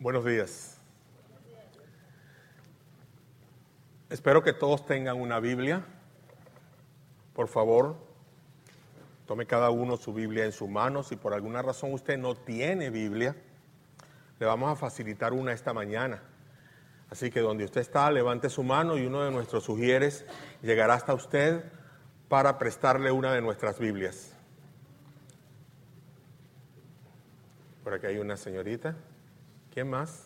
Buenos días. Espero que todos tengan una Biblia. Por favor, tome cada uno su Biblia en su mano. Si por alguna razón usted no tiene Biblia, le vamos a facilitar una esta mañana. Así que donde usted está, levante su mano y uno de nuestros sugieres llegará hasta usted para prestarle una de nuestras Biblias. Por aquí hay una señorita. ¿Quién más?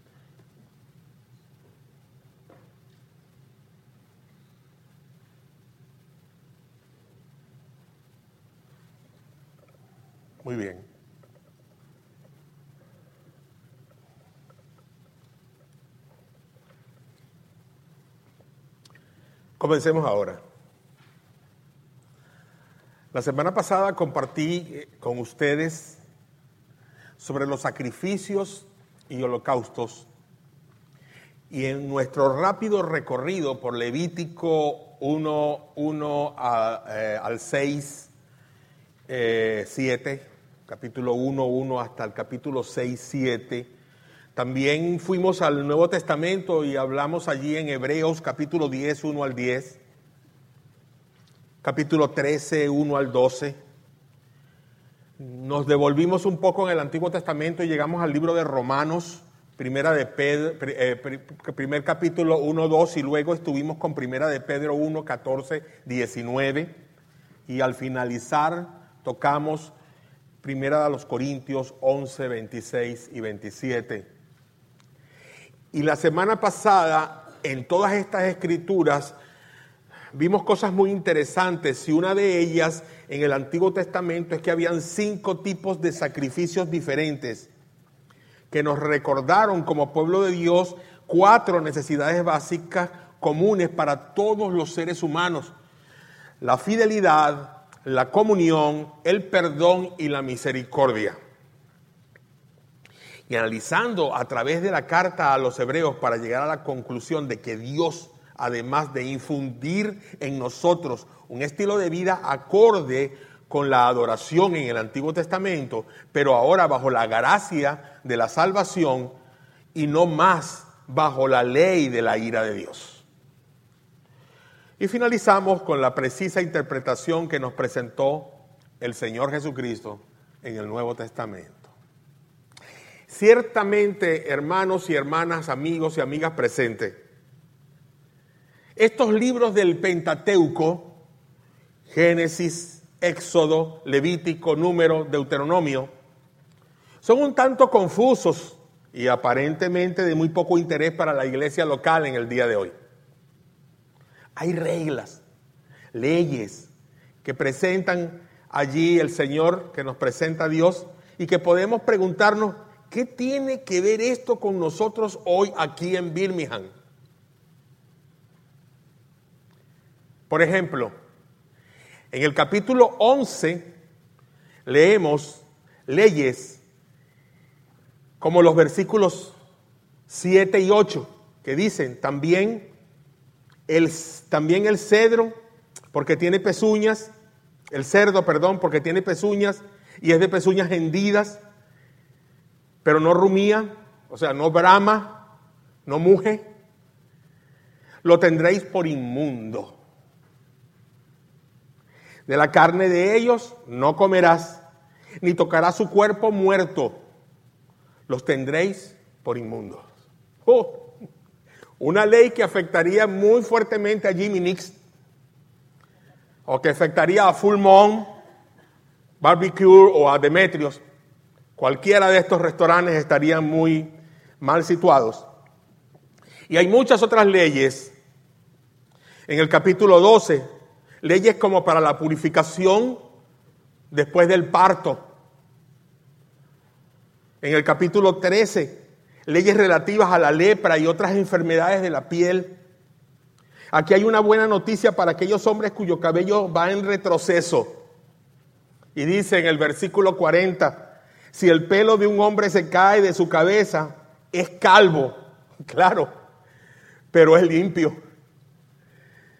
Muy bien. Comencemos ahora. La semana pasada compartí con ustedes sobre los sacrificios y holocaustos, y en nuestro rápido recorrido por Levítico 1 al 6, 7, capítulo 1 hasta el capítulo 6, 7, también fuimos al Nuevo Testamento y hablamos allí en Hebreos capítulo 10, 1 al 10, capítulo 13, 1 al 12. Nos devolvimos un poco en el Antiguo Testamento y llegamos al libro de Romanos, primer capítulo 1, 2, y luego estuvimos con primera de Pedro 1, 14, 19, y al finalizar tocamos primera de los Corintios 11, 26 y 27. Y la semana pasada, en todas estas escrituras, vimos cosas muy interesantes, y una de ellas en el Antiguo Testamento es que habían 5 tipos de sacrificios diferentes que nos recordaron como pueblo de Dios 4 necesidades básicas comunes para todos los seres humanos: la fidelidad, la comunión, el perdón y la misericordia. Y analizando a través de la carta a los hebreos para llegar a la conclusión de que Dios, además de infundir en nosotros un estilo de vida acorde con la adoración en el Antiguo Testamento, pero ahora bajo la gracia de la salvación y no más bajo la ley de la ira de Dios. Y finalizamos con la precisa interpretación que nos presentó el Señor Jesucristo en el Nuevo Testamento. Ciertamente, hermanos y hermanas, amigos y amigas presentes, estos libros del Pentateuco, Génesis, Éxodo, Levítico, Número, Deuteronomio, son un tanto confusos y aparentemente de muy poco interés para la iglesia local en el día de hoy. Hay reglas, leyes que presentan allí el Señor, que nos presenta Dios, y que podemos preguntarnos, ¿qué tiene que ver esto con nosotros hoy aquí en Birmingham? Por ejemplo, en el capítulo 11 leemos leyes como los versículos 7 y 8 que dicen también el cedro porque tiene pezuñas, el cerdo, perdón, porque tiene pezuñas y es de pezuñas hendidas, pero no rumía, o sea, no brama, no muge, lo tendréis por inmundo. De la carne de ellos no comerás, ni tocarás su cuerpo muerto. Los tendréis por inmundos. Una ley que afectaría muy fuertemente a Jimmy Nix, o que afectaría a Full Moon, Barbecue o a Demetrios. Cualquiera de estos restaurantes estarían muy mal situados. Y hay muchas otras leyes. En el capítulo 12, leyes como para la purificación después del parto. En el capítulo 13, leyes relativas a la lepra y otras enfermedades de la piel. Aquí hay una buena noticia para aquellos hombres cuyo cabello va en retroceso. Y dice en el versículo 40, si el pelo de un hombre se cae de su cabeza, es calvo, claro, pero es limpio.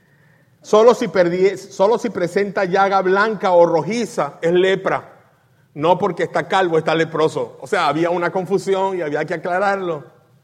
Solo si presenta llaga blanca o rojiza, es lepra. No porque está calvo, está leproso. O sea, había una confusión y había que aclararlo.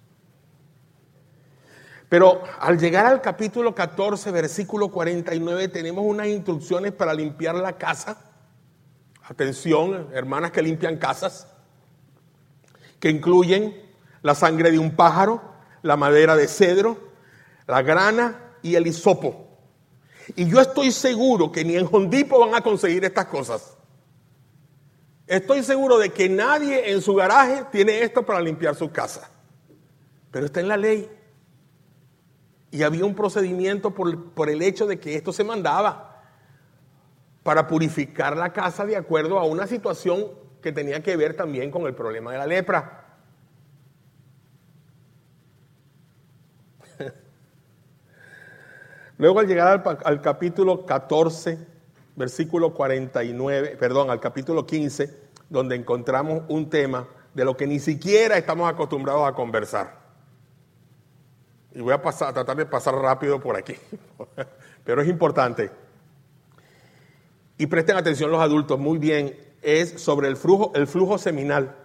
Pero al llegar al capítulo 14, versículo 49, tenemos unas instrucciones para limpiar la casa. Atención, hermanas que limpian casas, que incluyen la sangre de un pájaro, la madera de cedro, la grana y el hisopo. Y yo estoy seguro que ni en Home Depot van a conseguir estas cosas. Estoy seguro de que nadie en su garaje tiene esto para limpiar su casa. Pero está en la ley. Y había un procedimiento por el hecho de que esto se mandaba para purificar la casa de acuerdo a una situación que tenía que ver también con el problema de la lepra. Luego al llegar al capítulo 14, versículo 49, al capítulo 15, donde encontramos un tema de lo que ni siquiera estamos acostumbrados a conversar. Y voy a tratar de pasar rápido por aquí, pero es importante. Y presten atención los adultos, muy bien, es sobre el flujo seminal.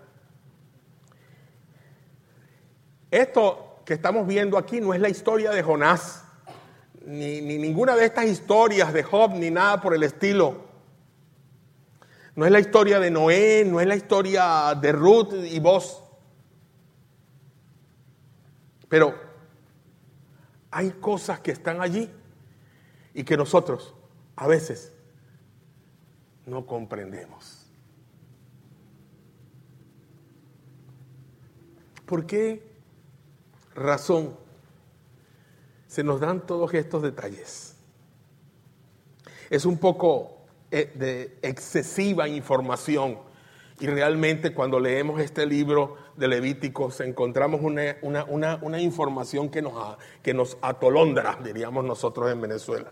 Esto que estamos viendo aquí no es la historia de Jonás, ni ninguna de estas historias de Job, ni nada por el estilo. No es la historia de Noé, no es la historia de Ruth y Boaz. Pero hay cosas que están allí y que nosotros a veces no comprendemos. ¿Por qué razón se nos dan todos estos detalles? Es un poco de excesiva información y realmente cuando leemos este libro de Levíticos encontramos una información que nos atolondra, diríamos nosotros en Venezuela.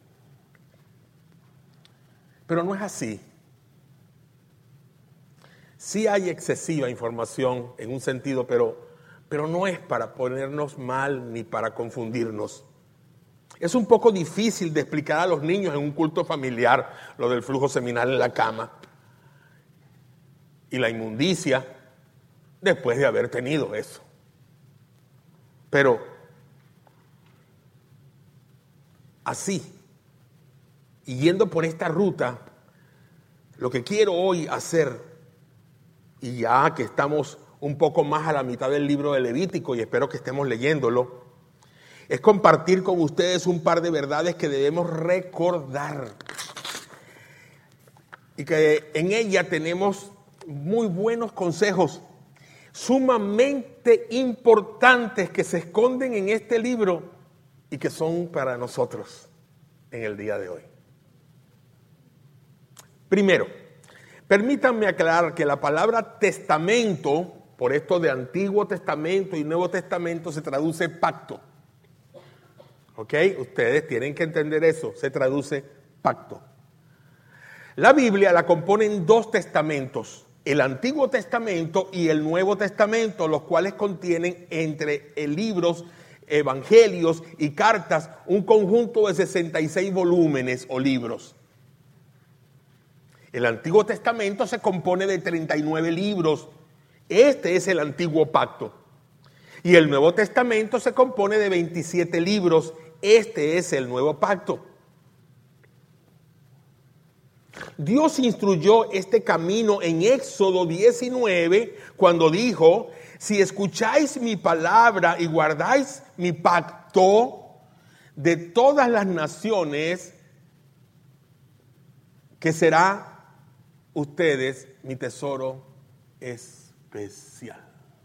Pero no es así. Sí hay excesiva información en un sentido, pero no es para ponernos mal ni para confundirnos. Es un poco difícil de explicar a los niños en un culto familiar lo del flujo seminal en la cama y la inmundicia después de haber tenido eso. Pero así, y yendo por esta ruta, lo que quiero hoy hacer, y ya que estamos un poco más a la mitad del libro de Levítico y espero que estemos leyéndolo, es compartir con ustedes un par de verdades que debemos recordar y que en ella tenemos muy buenos consejos sumamente importantes que se esconden en este libro y que son para nosotros en el día de hoy. Primero, permítanme aclarar que la palabra testamento, por esto de Antiguo Testamento y Nuevo Testamento, se traduce pacto. ¿Ok? Ustedes tienen que entender eso, se traduce pacto. La Biblia la componen dos testamentos, el Antiguo Testamento y el Nuevo Testamento, los cuales contienen entre libros, evangelios y cartas un conjunto de 66 volúmenes o libros. El Antiguo Testamento se compone de 39 libros. Este es el Antiguo Pacto. Y el Nuevo Testamento se compone de 27 libros. Este es el Nuevo Pacto. Dios instruyó este camino en Éxodo 19 cuando dijo: si escucháis mi palabra y guardáis mi pacto, de todas las naciones que será ustedes mi tesoro especial.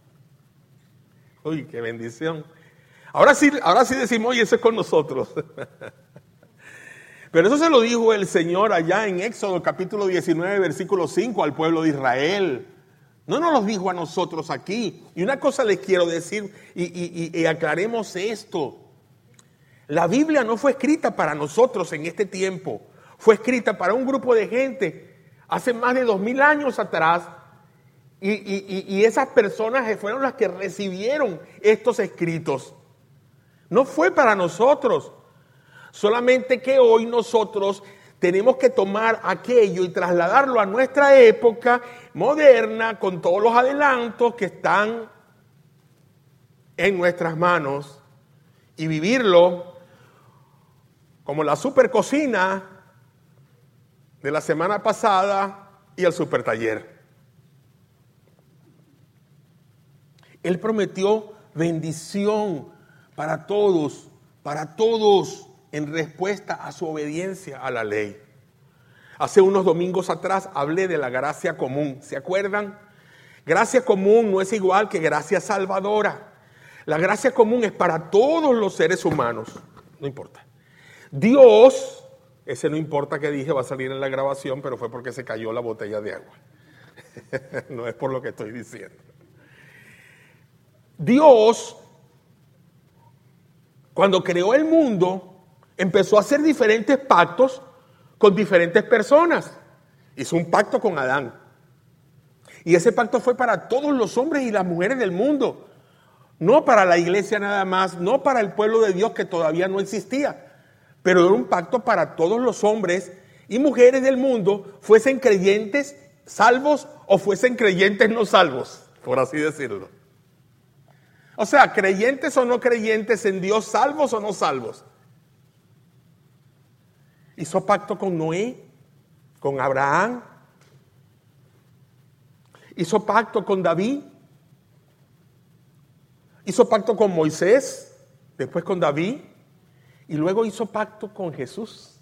Uy, qué bendición. Ahora sí decimos, oye, eso es con nosotros. Pero eso se lo dijo el Señor allá en Éxodo capítulo 19, versículo 5 al pueblo de Israel. No nos lo dijo a nosotros aquí. Y una cosa les quiero decir y aclaremos esto. La Biblia no fue escrita para nosotros en este tiempo. Fue escrita para un grupo de gente hace más de 2000 años atrás. Y esas personas fueron las que recibieron estos escritos. No fue para nosotros. Solamente que hoy nosotros tenemos que tomar aquello y trasladarlo a nuestra época moderna con todos los adelantos que están en nuestras manos y vivirlo como la super cocina de la semana pasada y el super taller. Él prometió bendición para todos, en respuesta a su obediencia a la ley. Hace unos domingos atrás hablé de la gracia común, ¿se acuerdan? Gracia común no es igual que gracia salvadora. La gracia común es para todos los seres humanos, no importa. Dios, ese no importa que dije, va a salir en la grabación, pero fue porque se cayó la botella de agua. No es por lo que estoy diciendo. Dios, cuando creó el mundo, empezó a hacer diferentes pactos con diferentes personas. Hizo un pacto con Adán. Y ese pacto fue para todos los hombres y las mujeres del mundo. No para la iglesia nada más, no para el pueblo de Dios que todavía no existía. Pero era un pacto para todos los hombres y mujeres del mundo, fuesen creyentes salvos o fuesen creyentes no salvos, por así decirlo. O sea, creyentes o no creyentes en Dios, salvos o no salvos. Hizo pacto con Noé, con Abraham. Hizo pacto con David. Hizo pacto con Moisés, después con David. Y luego hizo pacto con Jesús.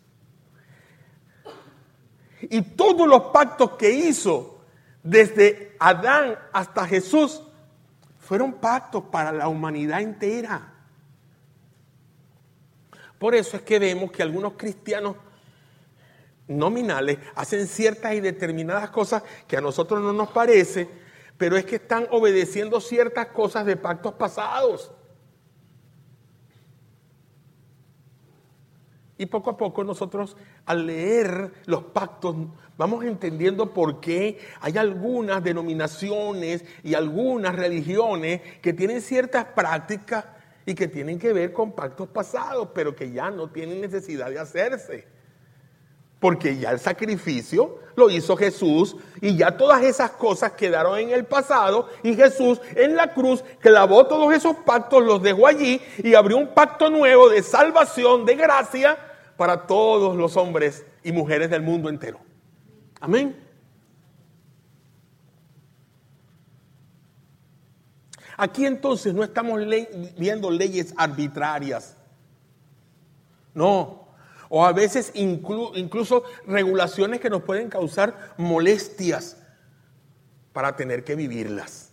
Y todos los pactos que hizo, desde Adán hasta Jesús, fueron pactos para la humanidad entera. Por eso es que vemos que algunos cristianos nominales hacen ciertas y determinadas cosas que a nosotros no nos parece, pero es que están obedeciendo ciertas cosas de pactos pasados. Y poco a poco nosotros, al leer los pactos, vamos entendiendo por qué hay algunas denominaciones y algunas religiones que tienen ciertas prácticas y que tienen que ver con pactos pasados, pero que ya no tienen necesidad de hacerse. Porque ya el sacrificio lo hizo Jesús y ya todas esas cosas quedaron en el pasado y Jesús en la cruz clavó todos esos pactos, los dejó allí y abrió un pacto nuevo de salvación, de gracia para todos los hombres y mujeres del mundo entero. Amén. Aquí entonces no estamos viendo leyes arbitrarias. No. O a veces incluso regulaciones que nos pueden causar molestias para tener que vivirlas.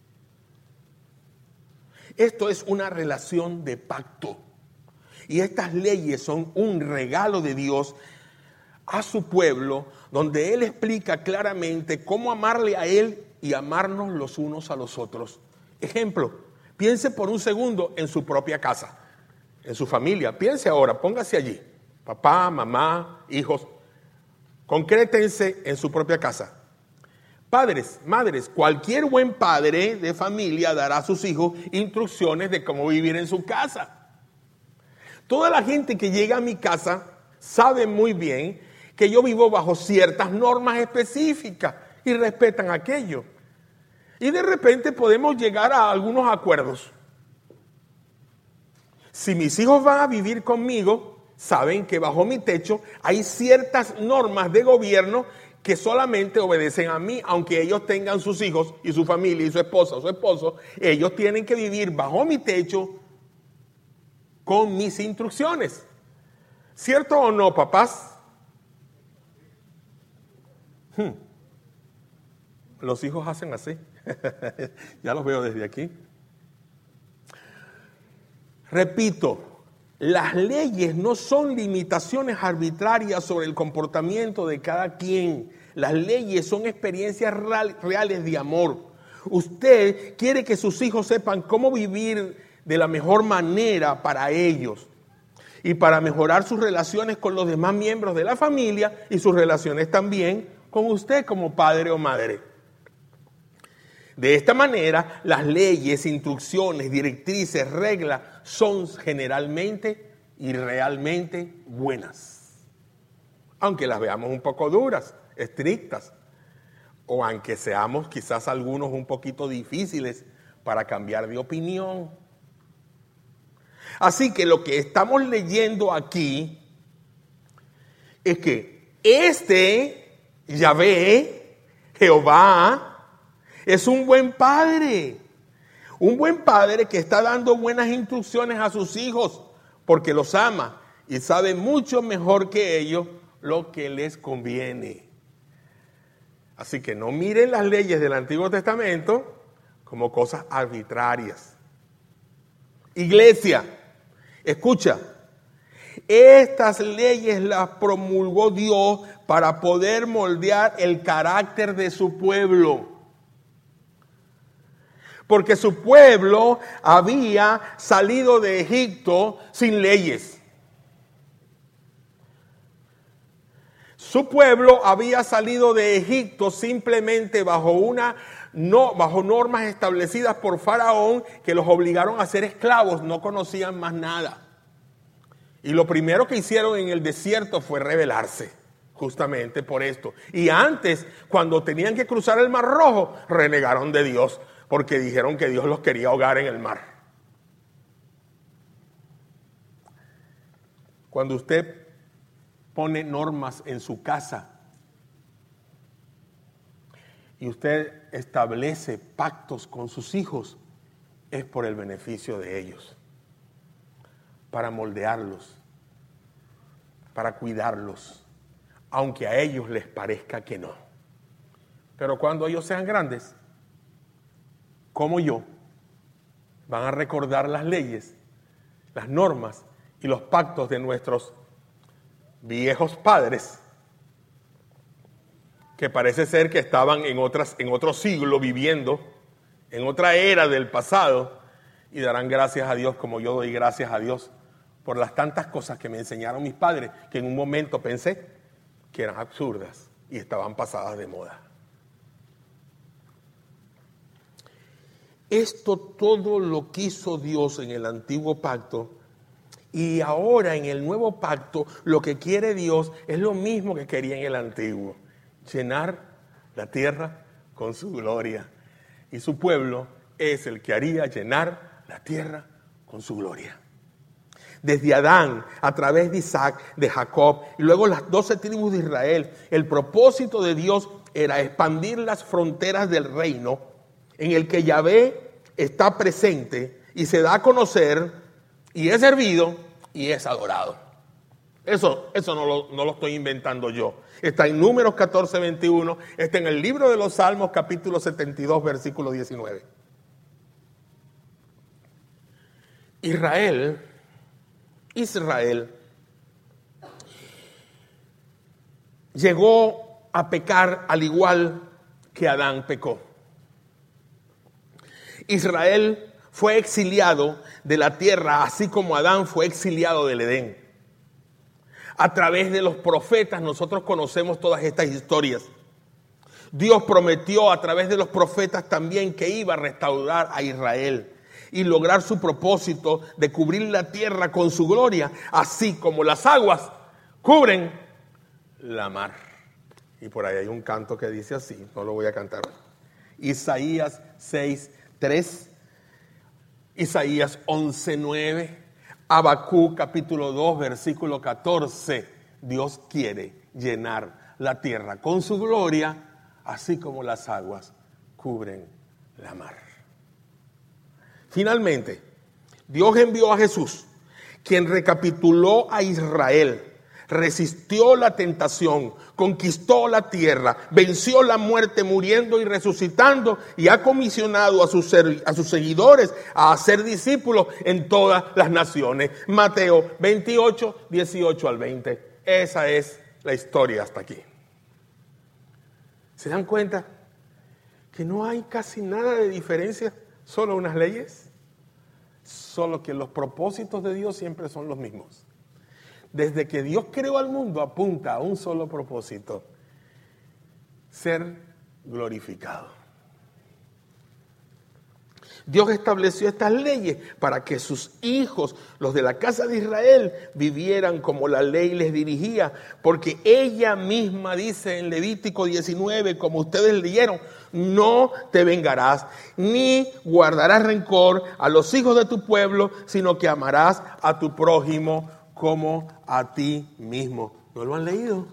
Esto es una relación de pacto. Y estas leyes son un regalo de Dios a su pueblo, donde Él explica claramente cómo amarle a Él y amarnos los unos a los otros. Ejemplo, piense por un segundo en su propia casa, en su familia. Piense ahora, póngase allí. Papá, mamá, hijos, concrétense en su propia casa. Padres, madres, cualquier buen padre de familia dará a sus hijos instrucciones de cómo vivir en su casa. Toda la gente que llega a mi casa sabe muy bien que yo vivo bajo ciertas normas específicas y respetan aquello. Y de repente podemos llegar a algunos acuerdos. Si mis hijos van a vivir conmigo, saben que bajo mi techo hay ciertas normas de gobierno que solamente obedecen a mí, aunque ellos tengan sus hijos y su familia y su esposa o su esposo, ellos tienen que vivir bajo mi techo con mis instrucciones. ¿Cierto o no, papás? Los hijos hacen así. Ya los veo desde aquí. Repito. Las leyes no son limitaciones arbitrarias sobre el comportamiento de cada quien. Las leyes son experiencias reales de amor. Usted quiere que sus hijos sepan cómo vivir de la mejor manera para ellos y para mejorar sus relaciones con los demás miembros de la familia y sus relaciones también con usted como padre o madre. De esta manera, las leyes, instrucciones, directrices, reglas son generalmente y realmente buenas. aunque las veamos un poco duras, estrictas, o aunque seamos quizás algunos un poquito difíciles para cambiar de opinión. Así que lo que estamos leyendo aquí es que Yahvé, Jehová, es un buen padre que está dando buenas instrucciones a sus hijos porque los ama y sabe mucho mejor que ellos lo que les conviene. Así que no miren las leyes del Antiguo Testamento como cosas arbitrarias. Iglesia, escucha, estas leyes las promulgó Dios para poder moldear el carácter de su pueblo. Porque su pueblo había salido de Egipto sin leyes. Su pueblo había salido de Egipto simplemente bajo normas establecidas por Faraón que los obligaron a ser esclavos, no conocían más nada. Y lo primero que hicieron en el desierto fue rebelarse, justamente por esto. Y antes, cuando tenían que cruzar el Mar Rojo, renegaron de Dios, porque dijeron que Dios los quería ahogar en el mar. Cuando usted pone normas en su casa y usted establece pactos con sus hijos, es por el beneficio de ellos, para moldearlos, para cuidarlos, aunque a ellos les parezca que no. Pero cuando ellos sean grandes, como yo, van a recordar las leyes, las normas y los pactos de nuestros viejos padres, que parece ser que estaban en otro siglo viviendo, en otra era del pasado, y darán gracias a Dios como yo doy gracias a Dios por las tantas cosas que me enseñaron mis padres, que en un momento pensé que eran absurdas y estaban pasadas de moda. Esto todo lo quiso Dios en el antiguo pacto, y ahora en el nuevo pacto lo que quiere Dios es lo mismo que quería en el antiguo: llenar la tierra con su gloria. Y su pueblo es el que haría llenar la tierra con su gloria. Desde Adán, a través de Isaac, de Jacob y luego las 12 tribus de Israel, el propósito de Dios era expandir las fronteras del reino en el que Yahvé está presente y se da a conocer y es servido y es adorado. Eso no lo estoy inventando yo. Está en Números 14:21, está en el libro de los Salmos, capítulo 72, versículo 19. Israel llegó a pecar al igual que Adán pecó. Israel fue exiliado de la tierra, así como Adán fue exiliado del Edén. A través de los profetas nosotros conocemos todas estas historias. Dios prometió a través de los profetas también que iba a restaurar a Israel y lograr su propósito de cubrir la tierra con su gloria, así como las aguas cubren la mar. Y por ahí hay un canto que dice así, no lo voy a cantar. Isaías 6:3, Isaías 11:9, Habacuc capítulo 2, versículo 14. Dios quiere llenar la tierra con su gloria, así como las aguas cubren la mar. Finalmente, Dios envió a Jesús, quien recapituló a Israel, resistió la tentación, conquistó la tierra, venció la muerte muriendo y resucitando, y ha comisionado a sus seguidores a hacer discípulos en todas las naciones. Mateo 28, 18 al 20. Esa es la historia hasta aquí. ¿Se dan cuenta que no hay casi nada de diferencia? Solo unas leyes, solo que los propósitos de Dios siempre son los mismos. Desde que Dios creó al mundo apunta a un solo propósito: ser glorificado. Dios estableció estas leyes para que sus hijos, los de la casa de Israel, vivieran como la ley les dirigía, porque ella misma dice en Levítico 19, como ustedes leyeron, no te vengarás ni guardarás rencor a los hijos de tu pueblo, sino que amarás a tu prójimo como a ti mismo. ¿No lo han leído?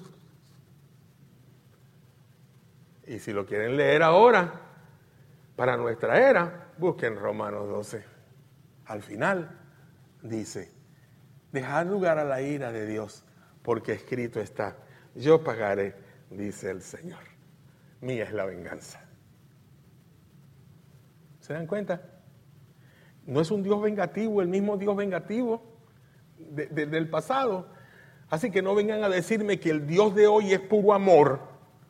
Y si lo quieren leer ahora, para nuestra era, busquen Romanos 12. Al final dice, dejad lugar a la ira de Dios, porque escrito está, yo pagaré, dice el Señor. Mía es la venganza. ¿Se dan cuenta? No es un Dios vengativo, el mismo Dios vengativo del pasado. Así que no vengan a decirme que el Dios de hoy es puro amor.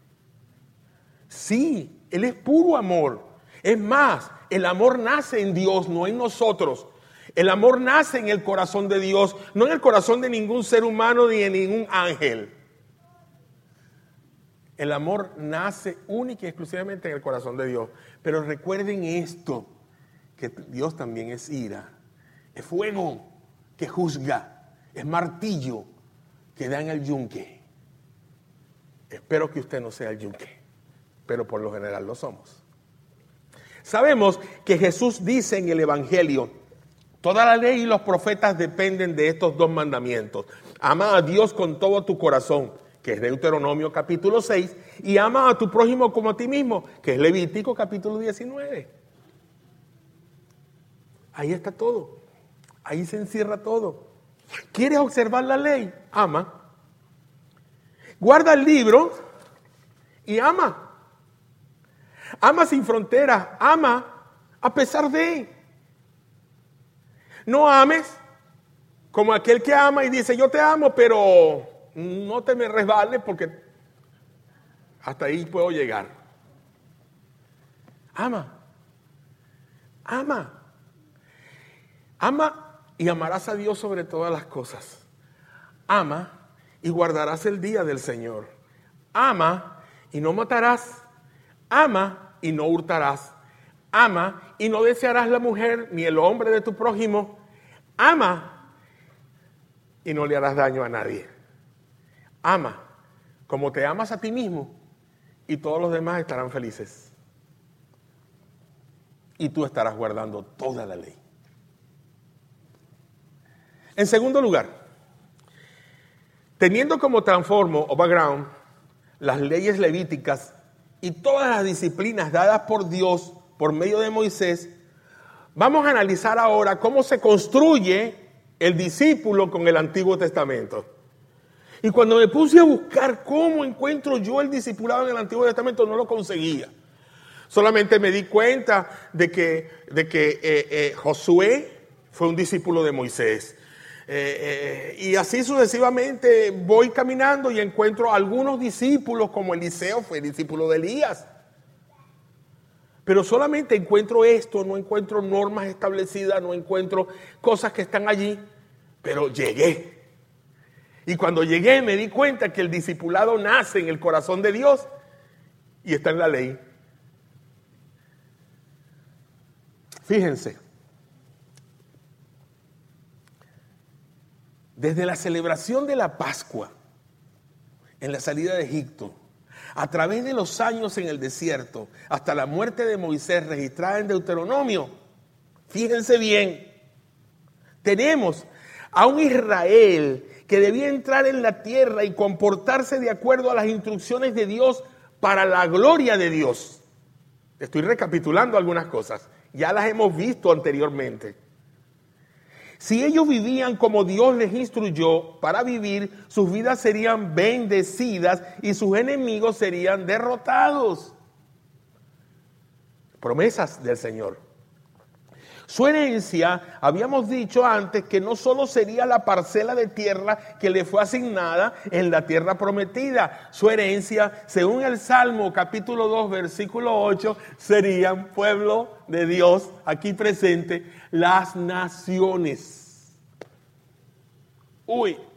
Sí, Él es puro amor. Es más, el amor nace en Dios, no en nosotros. El amor nace en el corazón de Dios, no en el corazón de ningún ser humano ni de ningún ángel. El amor nace única y exclusivamente en el corazón de Dios. Pero recuerden esto, que Dios también es ira, es fuego que juzga, es martillo que da en el yunque. Espero que usted no sea el yunque, pero por lo general lo somos. Sabemos que Jesús dice en el Evangelio, toda la ley y los profetas dependen de estos dos mandamientos. Ama a Dios con todo tu corazón, que es Deuteronomio capítulo 6, y ama a tu prójimo como a ti mismo, que es Levítico capítulo 19. Ahí está todo. Ahí se encierra todo. ¿Quieres observar la ley? Ama. Guarda el libro y ama. Ama sin fronteras. Ama a pesar de. No ames como aquel que ama y dice, yo te amo, pero no te me resbales porque hasta ahí puedo llegar. Ama. Ama. Ama y amarás a Dios sobre todas las cosas. Ama y guardarás el día del Señor. Ama y no matarás. Ama y no hurtarás. Ama y no desearás la mujer ni el hombre de tu prójimo. Ama y no le harás daño a nadie. Ama como te amas a ti mismo y todos los demás estarán felices. Y tú estarás guardando toda la ley. En segundo lugar, teniendo como transformo o background las leyes levíticas y todas las disciplinas dadas por Dios por medio de Moisés, vamos a analizar ahora cómo se construye el discípulo con el Antiguo Testamento. Y cuando me puse a buscar cómo encuentro yo el discipulado en el Antiguo Testamento, no lo conseguía. Solamente me di cuenta de que Josué fue un discípulo de Moisés. Y así sucesivamente voy caminando y encuentro algunos discípulos, como Eliseo fue discípulo de Elías. Pero solamente encuentro esto, no encuentro normas establecidas, no encuentro cosas que están allí. Pero llegué. Y cuando llegué me di cuenta que el discipulado nace en el corazón de Dios y está en la ley. Fíjense. Desde la celebración de la Pascua, en la salida de Egipto, a través de los años en el desierto, hasta la muerte de Moisés registrada en Deuteronomio, fíjense bien, tenemos a un Israel que debía entrar en la tierra y comportarse de acuerdo a las instrucciones de Dios para la gloria de Dios. Estoy recapitulando algunas cosas, ya las hemos visto anteriormente. Si ellos vivían como Dios les instruyó para vivir, sus vidas serían bendecidas y sus enemigos serían derrotados. Promesas del Señor. Su herencia, habíamos dicho antes que no solo sería la parcela de tierra que le fue asignada en la tierra prometida. Su herencia, según el Salmo capítulo 2, versículo 8, serían pueblo de Dios, aquí presente, las naciones. Uy.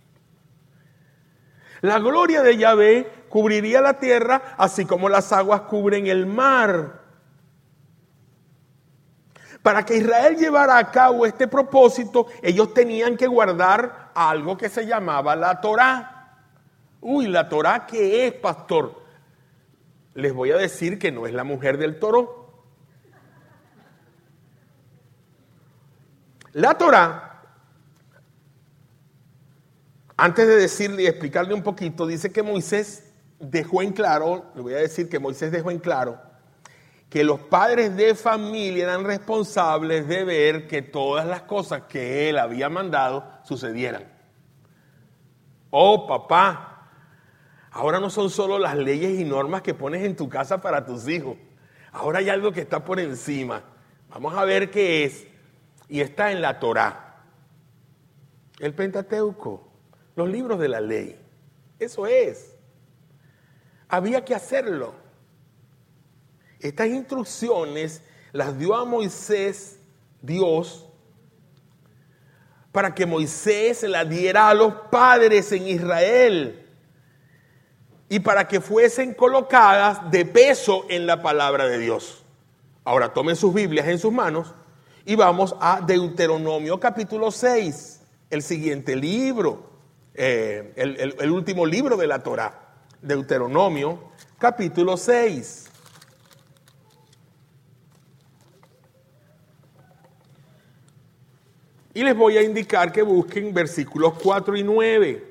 La gloria de Yahvé cubriría la tierra, así como las aguas cubren el mar. Para que Israel llevara a cabo este propósito, ellos tenían que guardar algo que se llamaba la Torá. Uy, ¿la Torá qué es, pastor? Les voy a decir que no es la mujer del toro. La Torá, antes de decirle y explicarle un poquito, dice que Moisés dejó en claro, le voy a decir que Moisés dejó en claro, que los padres de familia eran responsables de ver que todas las cosas que él había mandado sucedieran. Oh, papá, ahora no son solo las leyes y normas que pones en tu casa para tus hijos. Ahora hay algo que está por encima. Vamos a ver qué es. Y está en la Torá. El Pentateuco, los libros de la ley. Eso es. Había que hacerlo. Estas instrucciones las dio a Moisés Dios para que Moisés las diera a los padres en Israel y para que fuesen colocadas de peso en la palabra de Dios. Ahora tomen sus Biblias en sus manos y vamos a Deuteronomio capítulo 6, el siguiente libro, el último libro de la Torá. Deuteronomio capítulo 6. Y les voy a indicar que busquen versículos 4 y 9.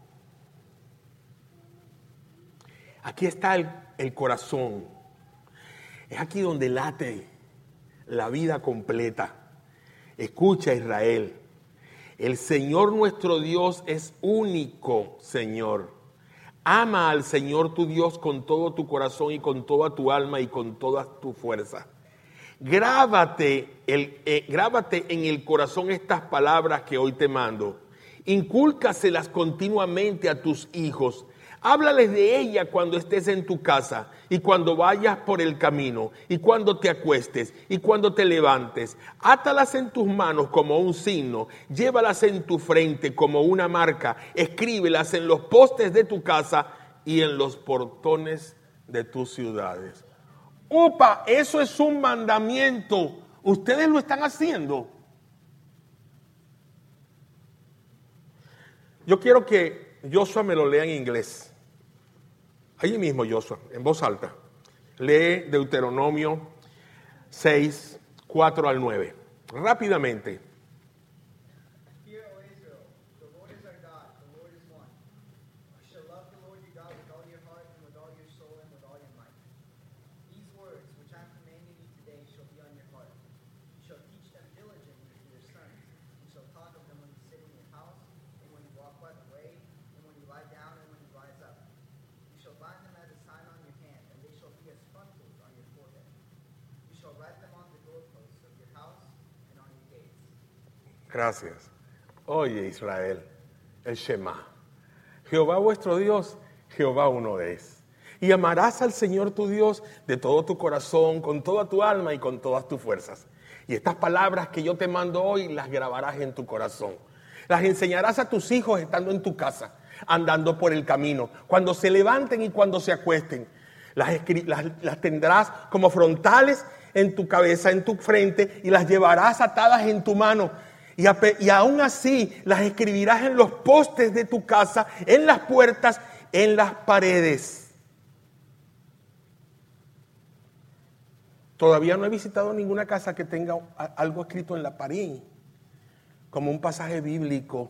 Aquí está el corazón. Es aquí donde late la vida completa. Escucha, Israel. El Señor nuestro Dios es único, Señor. Ama al Señor tu Dios con todo tu corazón y con toda tu alma y con toda tu fuerza. Grábate en el corazón estas palabras que hoy te mando. Incúlcaselas continuamente a tus hijos. Háblales de ella cuando estés en tu casa y cuando vayas por el camino y cuando te acuestes y cuando te levantes. Átalas en tus manos como un signo, llévalas en tu frente como una marca, escríbelas en los postes de tu casa y en los portones de tus ciudades. Opa, eso es un mandamiento. Ustedes lo están haciendo. Yo quiero que Joshua me lo lea en inglés. Allí mismo, Joshua, en voz alta. Lee Deuteronomio 6, 4 al 9. Rápidamente. Hear, O Israel, the Lord is our God, the Lord is one. You shall love the Lord your God with all your heart and with all your soul and with all your might. These words which I am commanding you today shall be on your heart. You shall teach them diligently to your sons. You shall talk of them when you sit in your house, and when you walk by the way, and when you lie down, and when you rise up. You shall bind them as a sign on your hand, and they shall be as frontals on your forehead. You shall write them on the doorposts of your house and on your gates. Gracias. Oye, Israel, el Shema. Jehová vuestro Dios, Jehová uno es. Y amarás al Señor tu Dios de todo tu corazón, con toda tu alma y con todas tus fuerzas. Y estas palabras que yo te mando hoy las grabarás en tu corazón. Las enseñarás a tus hijos estando en tu casa, andando por el camino, cuando se levanten y cuando se acuesten. Las tendrás como frontales en tu cabeza, en tu frente, y las llevarás atadas en tu mano. Y aún así las escribirás en los postes de tu casa, en las puertas, en las paredes. Todavía no he visitado ninguna casa que tenga algo escrito en la pared, como un pasaje bíblico.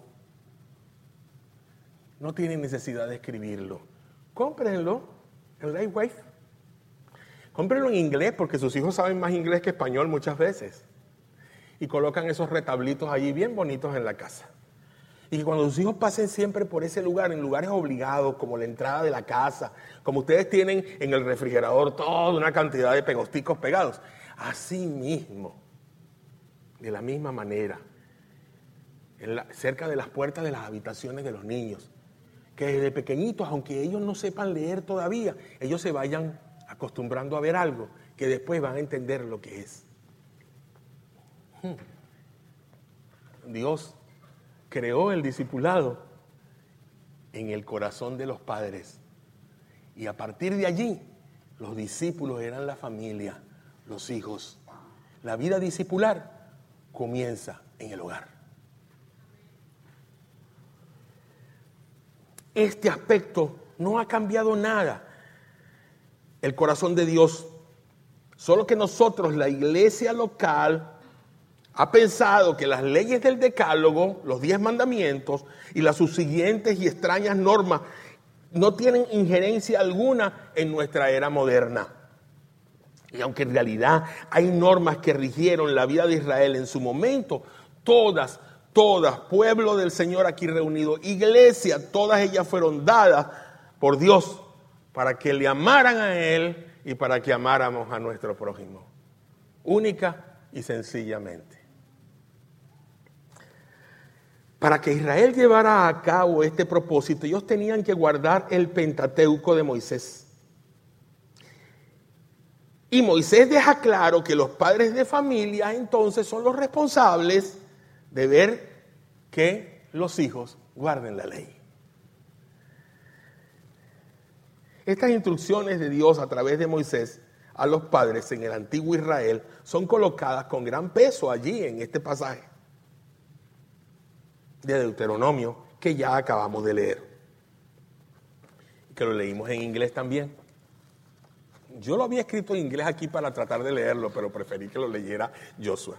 No tienen necesidad de escribirlo. Cómprenlo en Lightwave. Cómprenlo en inglés, porque sus hijos saben más inglés que español muchas veces. Y colocan esos retablitos allí bien bonitos en la casa. Y que cuando sus hijos pasen siempre por ese lugar, en lugares obligados, como la entrada de la casa, como ustedes tienen en el refrigerador toda una cantidad de pegosticos pegados, así mismo, de la misma manera, cerca de las puertas de las habitaciones de los niños, que desde pequeñitos, aunque ellos no sepan leer todavía, ellos se vayan acostumbrando a ver algo que después van a entender lo que es. Dios creó el discipulado en el corazón de los padres, y a partir de allí los discípulos eran la familia, los hijos. la vida discipular comienza en el hogar. Este aspecto no ha cambiado nada. El corazón de Dios, solo que nosotros, la iglesia local, ha pensado que las leyes del decálogo, los 10 mandamientos y las subsiguientes y extrañas normas no tienen injerencia alguna en nuestra era moderna. Y aunque en realidad hay normas que rigieron la vida de Israel en su momento, todas, pueblo del Señor aquí reunido, iglesia, todas ellas fueron dadas por Dios para que le amaran a Él y para que amáramos a nuestro prójimo. Única y sencillamente. Para que Israel llevara a cabo este propósito, ellos tenían que guardar el Pentateuco de Moisés. Y Moisés deja claro que los padres de familia entonces son los responsables de ver que los hijos guarden la ley. Estas instrucciones de Dios a través de Moisés a los padres en el antiguo Israel son colocadas con gran peso allí en este pasaje de Deuteronomio que ya acabamos de leer, que lo leímos en inglés también. Yo lo había escrito en inglés aquí para tratar de leerlo, pero preferí que lo leyera Joshua.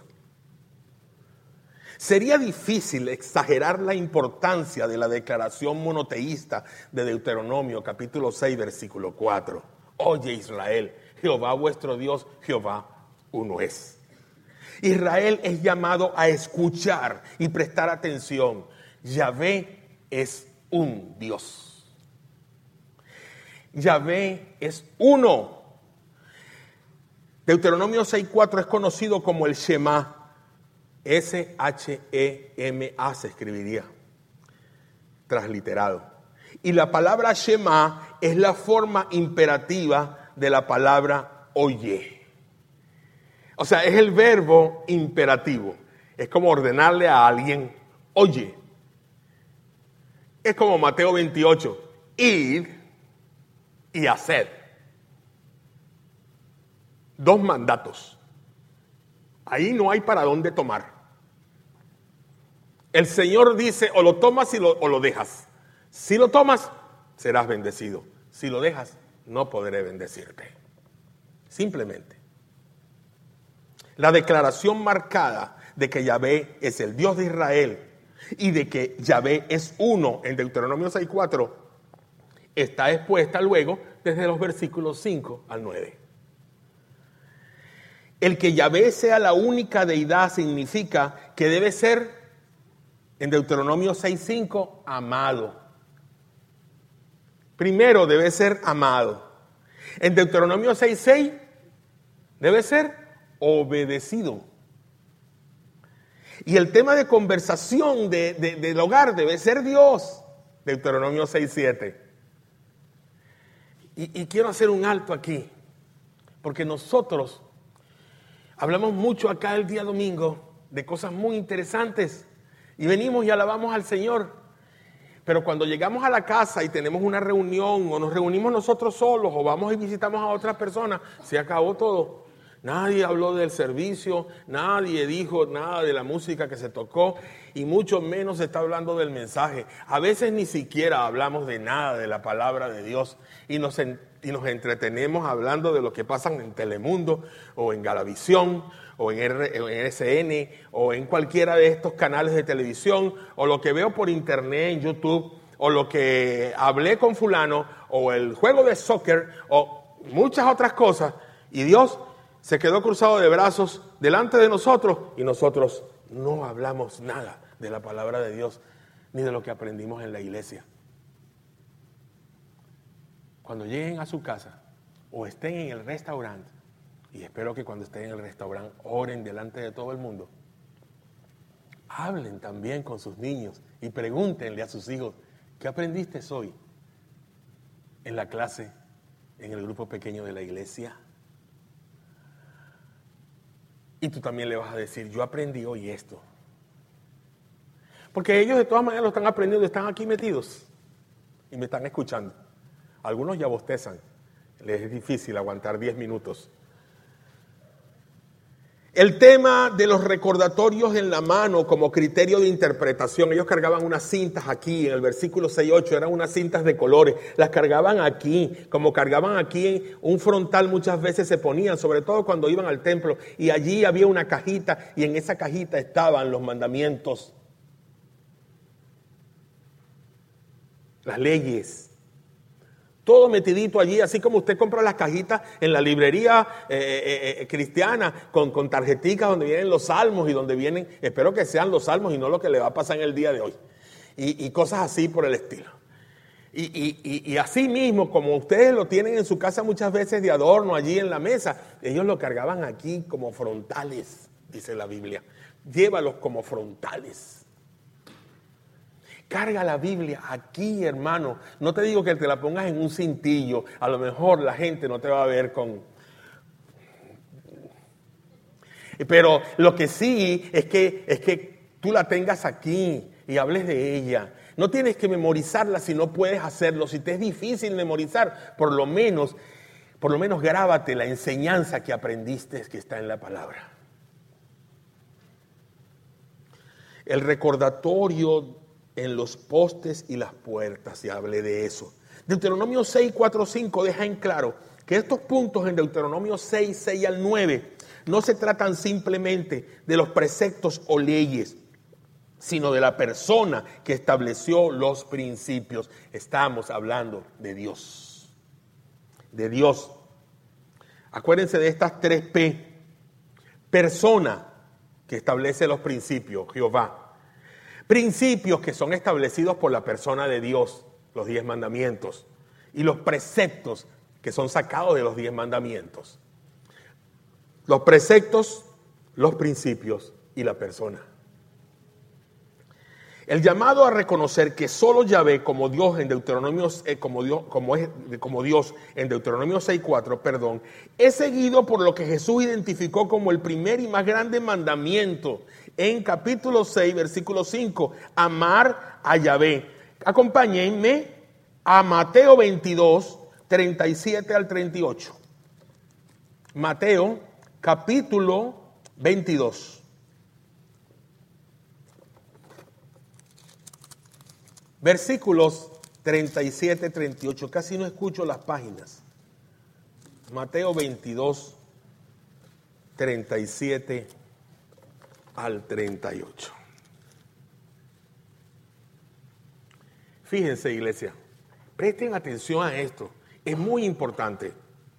Sería difícil exagerar la importancia de la declaración monoteísta de Deuteronomio capítulo 6 versículo 4. Oye Israel, Jehová vuestro Dios, Jehová uno es. Israel es llamado a escuchar y prestar atención. Yahvé es un Dios. Yahvé es uno. Deuteronomio 6:4 es conocido como el Shema. S-H-E-M-A se escribiría, transliterado. Y la palabra Shema es la forma imperativa de la palabra oye. O sea, es el verbo imperativo. Es como ordenarle a alguien, oye. Es como Mateo 28, id y haced. 2 mandatos. Ahí no hay para dónde tomar. El Señor dice, o lo tomas o lo dejas. Si lo tomas, serás bendecido. Si lo dejas, no podré bendecirte. Simplemente. La declaración marcada de que Yahvé es el Dios de Israel y de que Yahvé es uno en Deuteronomio 6:4 está expuesta luego desde los versículos 5 al 9. El que Yahvé sea la única deidad significa que debe ser, en Deuteronomio 6:5, amado. Primero debe ser amado. En Deuteronomio 6:6 debe ser obedecido. Y el tema de conversación del hogar debe ser Dios. Deuteronomio 6:7. Y quiero hacer un alto aquí, porque nosotros hablamos mucho acá el día domingo de cosas muy interesantes y venimos y alabamos al Señor. Pero cuando llegamos a la casa y tenemos una reunión o nos reunimos nosotros solos o vamos y visitamos a otras personas, se acabó todo. Nadie habló del servicio, nadie dijo nada de la música que se tocó y mucho menos se está hablando del mensaje. A veces ni siquiera hablamos de nada de la palabra de Dios y nos entretenemos hablando de lo que pasa en Telemundo o en Galavisión o en RSN o en cualquiera de estos canales de televisión o lo que veo por internet en YouTube o lo que hablé con fulano o el juego de soccer o muchas otras cosas y Dios se quedó cruzado de brazos delante de nosotros y nosotros no hablamos nada de la palabra de Dios ni de lo que aprendimos en la iglesia. Cuando lleguen a su casa o estén en el restaurante, y espero que cuando estén en el restaurante oren delante de todo el mundo, hablen también con sus niños y pregúntenle a sus hijos, ¿qué aprendiste hoy en la clase, en el grupo pequeño de la iglesia? Y tú también le vas a decir, yo aprendí hoy esto. Porque ellos de todas maneras lo están aprendiendo, están aquí metidos y me están escuchando. Algunos ya bostezan, les es difícil aguantar 10 minutos. El tema de los recordatorios en la mano como criterio de interpretación. Ellos cargaban unas cintas aquí, en el versículo 6-8, eran unas cintas de colores. Las cargaban aquí, como cargaban aquí un frontal muchas veces se ponían, sobre todo cuando iban al templo. Y allí había una cajita y en esa cajita estaban los mandamientos, las leyes. Todo metidito allí, así como usted compra las cajitas en la librería cristiana con tarjeticas donde vienen los salmos y donde vienen, espero que sean los salmos y no lo que le va a pasar en el día de hoy. Y cosas así por el estilo. Y así mismo, como ustedes lo tienen en su casa muchas veces de adorno allí en la mesa, ellos lo cargaban aquí como frontales, dice la Biblia. Llévalos como frontales. Carga la Biblia aquí, hermano. No te digo que te la pongas en un cintillo. A lo mejor la gente no te va a ver con... Pero lo que sí es que tú la tengas aquí y hables de ella. No tienes que memorizarla si no puedes hacerlo. Si te es difícil memorizar, por lo menos grábate la enseñanza que aprendiste que está en la palabra. El recordatorio en los postes y las puertas, y hablé de eso. Deuteronomio 6, 4, 5 deja en claro que estos puntos en Deuteronomio 6, 6 al 9 no se tratan simplemente de los preceptos o leyes, sino de la persona que estableció los principios. Estamos hablando de Dios. De Dios. Acuérdense de estas 3 P. Persona que establece los principios, Jehová. Principios que son establecidos por la persona de Dios, los 10 mandamientos. Y los preceptos que son sacados de los 10 mandamientos. Los preceptos, los principios y la persona. El llamado a reconocer que solo Yahvé como Dios en Deuteronomio como Dios en Deuteronomio 6:4, es seguido por lo que Jesús identificó como el primer y más grande mandamiento en capítulo 6, versículo 5, amar a Yahvé. Acompáñenme a Mateo 22, 37 al 38. Mateo capítulo 22. Versículos 37, 38. Casi no escucho las páginas. Mateo 22, 37 al 38. Fíjense, iglesia, presten atención a esto. Es muy importante.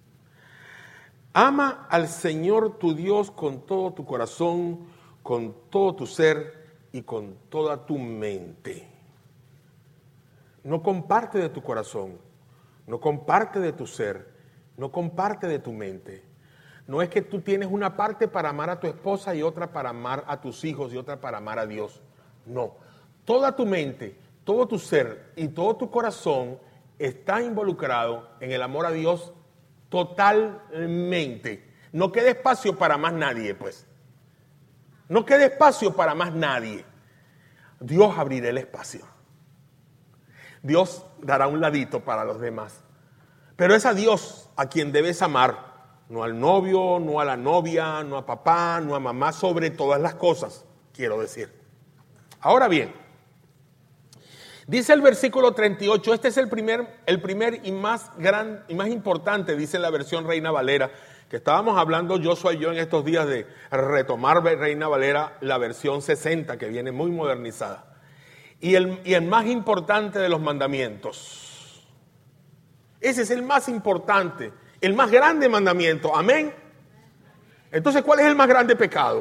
Ama al Señor tu Dios con todo tu corazón, con todo tu ser y con toda tu mente. No comparte de tu corazón, no comparte de tu ser, no comparte de tu mente. No es que tú tienes una parte para amar a tu esposa y otra para amar a tus hijos y otra para amar a Dios. No, toda tu mente, todo tu ser y todo tu corazón está involucrado en el amor a Dios totalmente. No queda espacio para más nadie, pues. No queda espacio para más nadie. Dios abrirá el espacio. Dios dará un ladito para los demás. Pero es a Dios a quien debes amar. No al novio, no a la novia, no a papá, no a mamá, sobre todas las cosas, quiero decir. Ahora bien, dice el versículo 38, este es el primer y más grande y más importante, dice la versión Reina Valera, que estábamos hablando Joshua y yo en estos días de retomar Reina Valera, la versión 60, que viene muy modernizada. Y el más importante de los mandamientos. Ese es el más importante, el más grande mandamiento. Amén. Entonces, ¿cuál es el más grande pecado?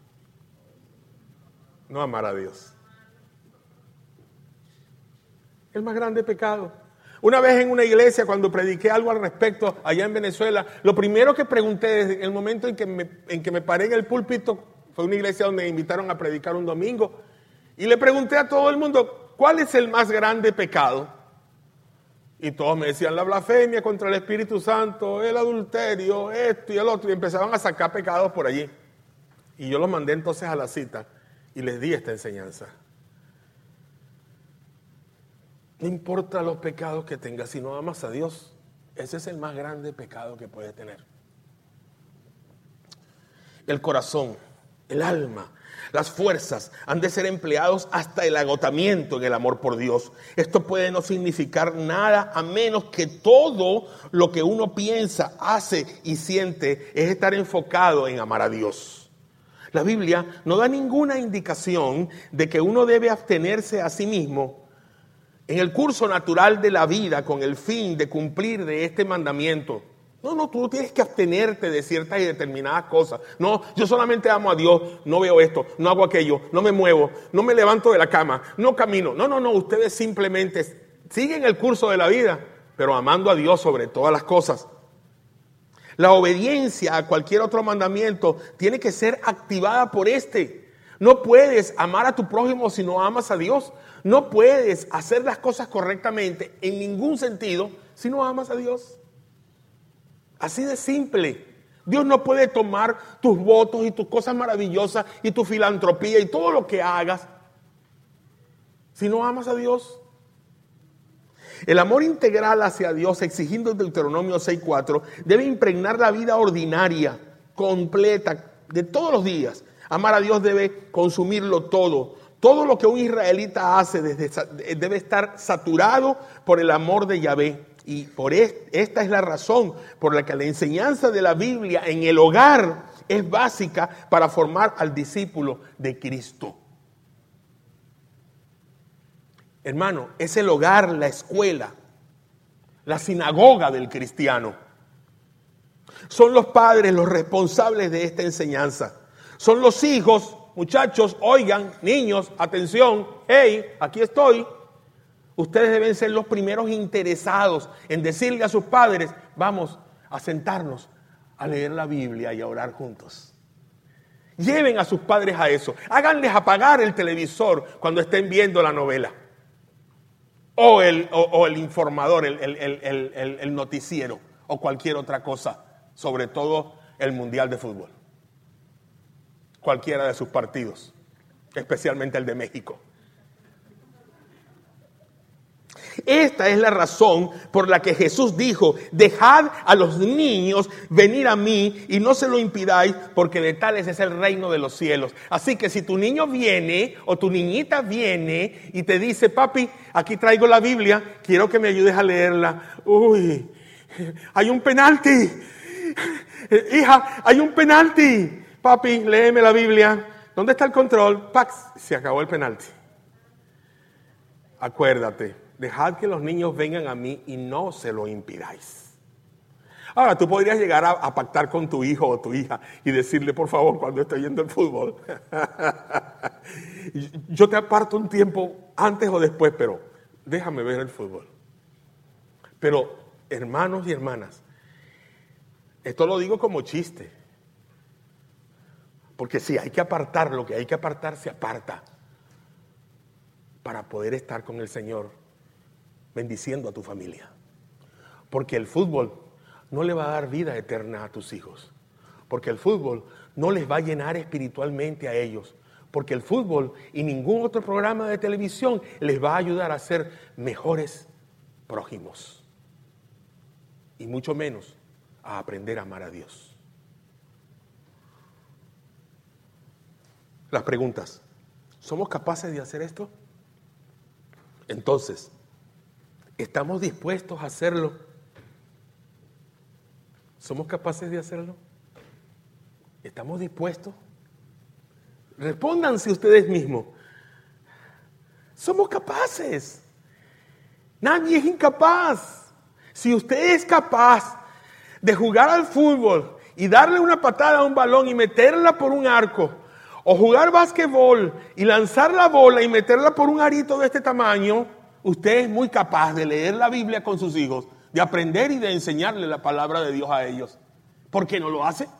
No amar a Dios. El más grande pecado. Una vez en una iglesia, cuando prediqué algo al respecto allá en Venezuela, lo primero que pregunté desde el momento en que me paré en el púlpito, fue una iglesia donde me invitaron a predicar un domingo, y le pregunté a todo el mundo, ¿cuál es el más grande pecado? Y todos me decían, la blasfemia contra el Espíritu Santo, el adulterio, esto y el otro, y empezaban a sacar pecados por allí. Y yo los mandé entonces a la cita y les di esta enseñanza. No importa los pecados que tengas, si no amas a Dios, ese es el más grande pecado que puedes tener. el corazón, el alma, las fuerzas han de ser empleados hasta el agotamiento en el amor por Dios. Esto puede no significar nada a menos que todo lo que uno piensa, hace y siente es estar enfocado en amar a Dios. La Biblia no da ninguna indicación de que uno debe abstenerse a sí mismo en el curso natural de la vida con el fin de cumplir de este mandamiento. No, tú no tienes que abstenerte de ciertas y determinadas cosas. No, yo solamente amo a Dios, no veo esto, no hago aquello, no me muevo, no me levanto de la cama, no camino. No, ustedes simplemente siguen el curso de la vida, pero amando a Dios sobre todas las cosas. La obediencia a cualquier otro mandamiento tiene que ser activada por este. No puedes amar a tu prójimo si no amas a Dios. No puedes hacer las cosas correctamente en ningún sentido si no amas a Dios. Así de simple. Dios no puede tomar tus votos y tus cosas maravillosas y tu filantropía y todo lo que hagas si no amas a Dios. El amor integral hacia Dios, exigiendo el Deuteronomio 6:4, debe impregnar la vida ordinaria, completa, de todos los días. Amar a Dios debe consumirlo todo. Todo lo que un israelita hace debe estar saturado por el amor de Yahvé. Y esta es la razón por la que la enseñanza de la Biblia en el hogar es básica para formar al discípulo de Cristo. Hermano, es el hogar, la escuela, la sinagoga del cristiano. Son los padres los responsables de esta enseñanza. Son los hijos, muchachos, oigan, niños, atención, hey, aquí estoy. Ustedes deben ser los primeros interesados en decirle a sus padres, vamos a sentarnos a leer la Biblia y a orar juntos. Lleven a sus padres a eso. Háganles apagar el televisor cuando estén viendo la novela. O el informador, el noticiero, o cualquier otra cosa, sobre todo el Mundial de Fútbol. Cualquiera de sus partidos, especialmente el de México. Esta es la razón por la que Jesús dijo, dejad a los niños venir a mí y no se lo impidáis, porque de tales es el reino de los cielos. Así que si tu niño viene o tu niñita viene y te dice, papi, aquí traigo la Biblia, quiero que me ayudes a leerla. Uy, hay un penalti. Hija, hay un penalti. Papi, léeme la Biblia. ¿Dónde está el control? ¡Pax! Se acabó el penalti. Acuérdate. Dejad que los niños vengan a mí y no se lo impidáis. Ahora, tú podrías llegar a pactar con tu hijo o tu hija y decirle, por favor, cuando esté viendo el fútbol, yo te aparto un tiempo antes o después, pero déjame ver el fútbol. Pero, hermanos y hermanas, esto lo digo como chiste. Porque si hay que apartar, lo que hay que apartar se aparta para poder estar con el Señor bendiciendo a tu familia. Porque el fútbol no le va a dar vida eterna a tus hijos. Porque el fútbol no les va a llenar espiritualmente a ellos. Porque el fútbol y ningún otro programa de televisión les va a ayudar a ser mejores prójimos. Y mucho menos a aprender a amar a Dios. Las preguntas. ¿Somos capaces de hacer esto? Entonces, ¿estamos dispuestos a hacerlo? ¿Somos capaces de hacerlo? ¿Estamos dispuestos? Respóndanse ustedes mismos. Somos capaces. Nadie es incapaz. Si usted es capaz de jugar al fútbol y darle una patada a un balón y meterla por un arco, o jugar básquetbol y lanzar la bola y meterla por un arito de este tamaño, usted es muy capaz de leer la Biblia con sus hijos, de aprender y de enseñarle la palabra de Dios a ellos. ¿Por qué no lo hace?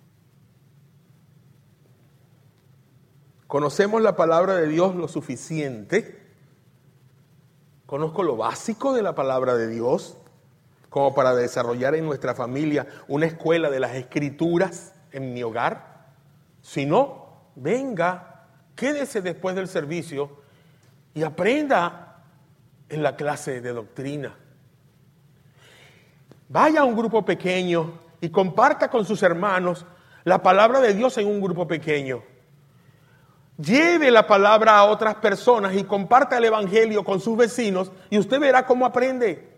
¿Conocemos la palabra de Dios lo suficiente? ¿Conozco lo básico de la palabra de Dios como para desarrollar en nuestra familia una escuela de las Escrituras en mi hogar? Si no, venga, quédese después del servicio y aprenda en la clase de doctrina. Vaya a un grupo pequeño y comparta con sus hermanos la palabra de Dios en un grupo pequeño. Lleve la palabra a otras personas y comparta el evangelio con sus vecinos y usted verá cómo aprende.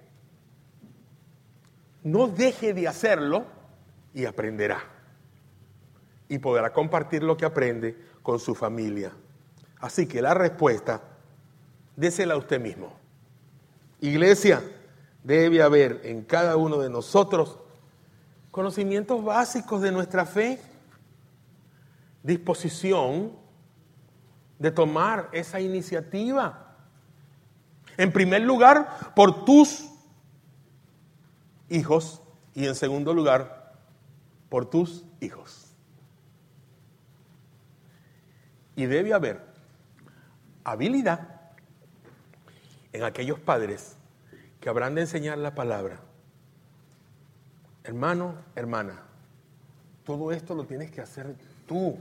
No deje de hacerlo y aprenderá. Y podrá compartir lo que aprende con su familia. Así que la respuesta, désela a usted mismo. Iglesia, debe haber en cada uno de nosotros conocimientos básicos de nuestra fe, disposición de tomar esa iniciativa. En primer lugar, por tus hijos y en segundo lugar, por tus hijos. Y debe haber habilidad en aquellos padres que habrán de enseñar la palabra. Hermano, hermana, todo esto lo tienes que hacer tú.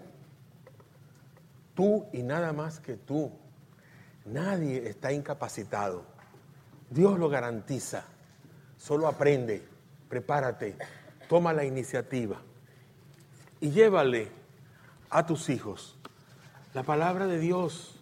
Tú y nada más que tú. Nadie está incapacitado. Dios lo garantiza. Solo aprende, prepárate, toma la iniciativa y llévale a tus hijos la palabra de Dios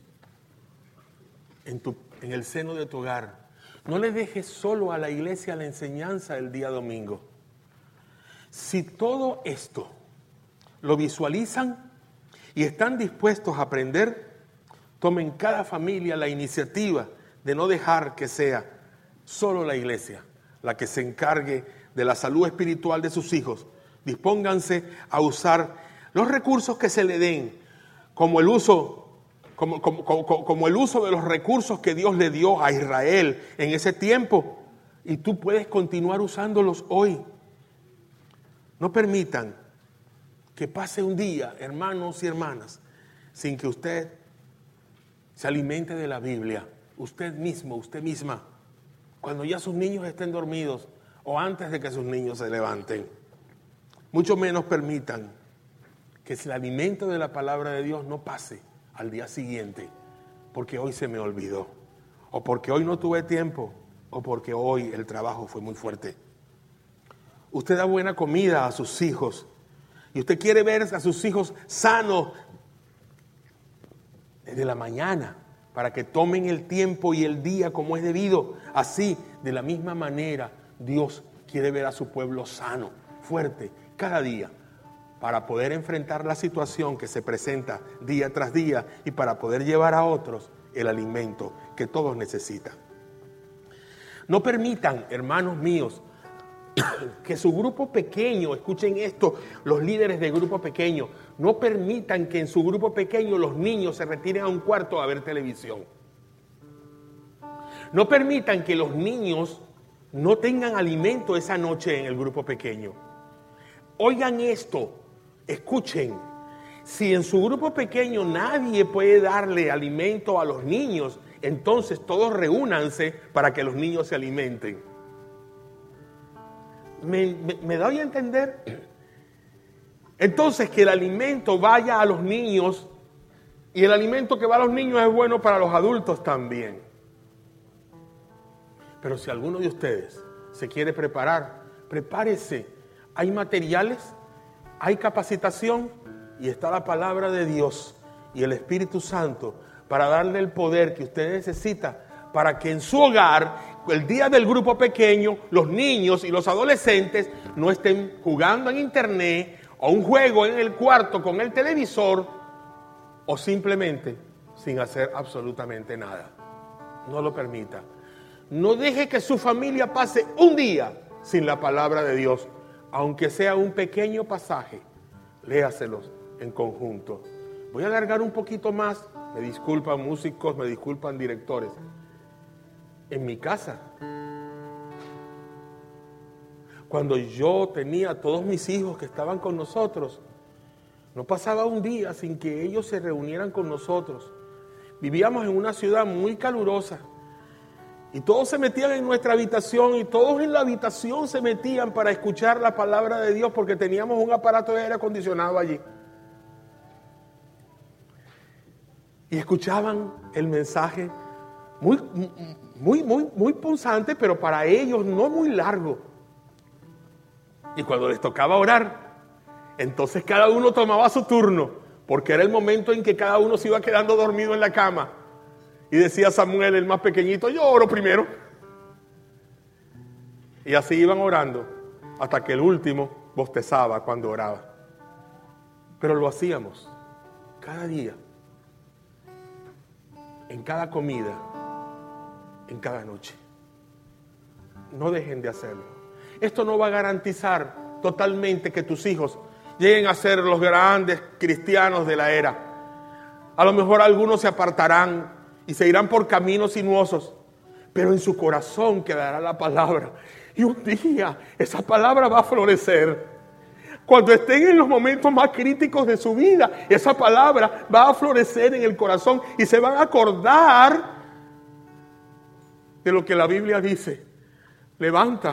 en el seno de tu hogar. No le dejes solo a la iglesia la enseñanza el día domingo. Si todo esto lo visualizan y están dispuestos a aprender, tomen cada familia la iniciativa de no dejar que sea solo la iglesia la que se encargue de la salud espiritual de sus hijos. Dispónganse a usar los recursos que se le den, como el uso de los recursos que Dios le dio a Israel en ese tiempo, y tú puedes continuar usándolos hoy. No permitan que pase un día, hermanos y hermanas, sin que usted se alimente de la Biblia, usted mismo, usted misma, cuando ya sus niños estén dormidos o antes de que sus niños se levanten. Mucho menos permitan que el alimento de la palabra de Dios no pase al día siguiente, porque hoy se me olvidó, o porque hoy no tuve tiempo, o porque hoy el trabajo fue muy fuerte. Usted da buena comida a sus hijos y usted quiere ver a sus hijos sanos desde la mañana para que tomen el tiempo y el día como es debido. Así, de la misma manera, Dios quiere ver a su pueblo sano, fuerte, cada día, para poder enfrentar la situación que se presenta día tras día y para poder llevar a otros el alimento que todos necesitan. No permitan, hermanos míos, que su grupo pequeño, escuchen esto, los líderes de grupo pequeño, no permitan que en su grupo pequeño los niños se retiren a un cuarto a ver televisión. No permitan que los niños no tengan alimento esa noche en el grupo pequeño. Oigan esto, escuchen, si en su grupo pequeño nadie puede darle alimento a los niños, entonces todos reúnanse para que los niños se alimenten. ¿Me doy a entender? Entonces, que el alimento vaya a los niños, y el alimento que va a los niños es bueno para los adultos también. Pero si alguno de ustedes se quiere preparar, prepárese. Hay materiales, hay capacitación y está la palabra de Dios y el Espíritu Santo para darle el poder que usted necesita para que en su hogar, el día del grupo pequeño, los niños y los adolescentes no estén jugando en internet o un juego en el cuarto con el televisor o simplemente sin hacer absolutamente nada. No lo permita. No deje que su familia pase un día sin la palabra de Dios, aunque sea un pequeño pasaje. Léaselos en conjunto. Voy a alargar un poquito más. Me disculpan músicos, me disculpan directores. En mi casa, cuando yo tenía a todos mis hijos que estaban con nosotros, no pasaba un día sin que ellos se reunieran con nosotros. Vivíamos en una ciudad muy calurosa y todos se metían en nuestra habitación y todos en la habitación se metían para escuchar la palabra de Dios porque teníamos un aparato de aire acondicionado allí. Y escuchaban el mensaje muy punzante, pero para ellos no muy largo. Y cuando les tocaba orar, Entonces cada uno tomaba su turno, porque era el momento en que cada uno se iba quedando dormido en la cama. Y decía Samuel, el más pequeñito, yo oro primero. Y así iban orando hasta que el último bostezaba cuando oraba. Pero lo hacíamos cada día, en cada comida, en cada noche. No dejen de hacerlo. Esto no va a garantizar totalmente que tus hijos lleguen a ser los grandes cristianos de la era. A lo mejor algunos se apartarán y se irán por caminos sinuosos, pero en su corazón quedará la palabra. Y un día esa palabra va a florecer. Cuando estén en los momentos más críticos de su vida, esa palabra va a florecer en el corazón y se van a acordar de lo que la Biblia dice. Levanta,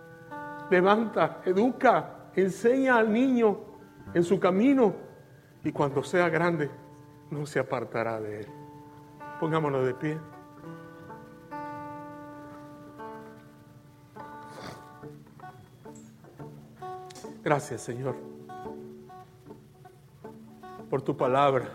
educa, enseña al niño en su camino y cuando sea grande no se apartará de él. Pongámonos de pie. Gracias, Señor, por tu palabra.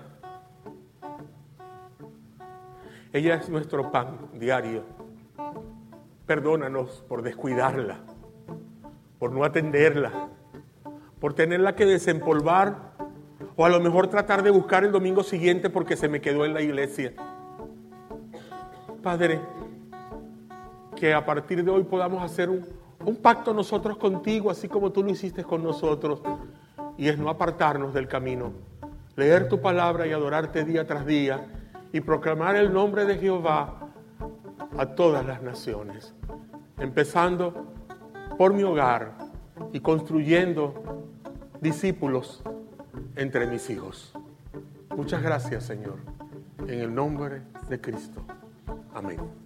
Ella es nuestro pan diario. Perdónanos por descuidarla, por no atenderla, por tenerla que desempolvar o a lo mejor tratar de buscar el domingo siguiente porque se me quedó en la iglesia. Padre, que a partir de hoy podamos hacer un pacto nosotros contigo, así como tú lo hiciste con nosotros, y es no apartarnos del camino, leer tu palabra y adorarte día tras día y proclamar el nombre de Jehová a todas las naciones, empezando por mi hogar y construyendo discípulos entre mis hijos. Muchas gracias, Señor, en el nombre de Cristo. Amén.